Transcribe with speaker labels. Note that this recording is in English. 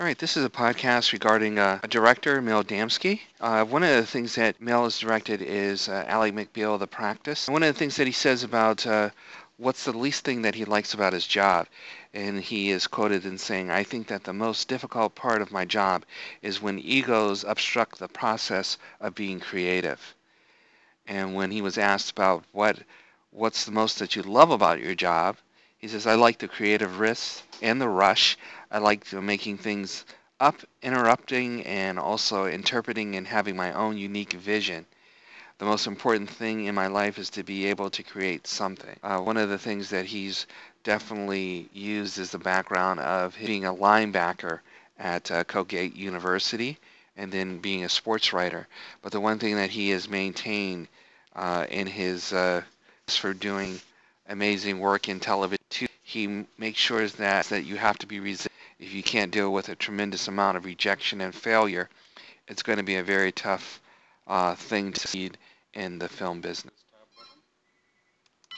Speaker 1: All right, this is a podcast regarding a director, Mel Damsky. One of the things that Mel has directed is Ally McBeal, The Practice. And one of the things that he says about what's the least thing that he likes about his job, and he is quoted in saying, "I think that the most difficult part of my job is when egos obstruct the process of being creative." And when he was asked about what's the most that you love about your job, he says, "I like the creative risk and the rush. I like making things up, interrupting, and also interpreting and having my own unique vision. The most important thing in my life is to be able to create something." One of the things that he's definitely used is the background of being a linebacker at Colgate University and then being a sports writer. But the one thing that he has maintained in his for doing amazing work in television too, he makes sure that you have to be resilient. If you can't deal with a tremendous amount of rejection and failure, it's going to be a very tough thing to succeed in the film business.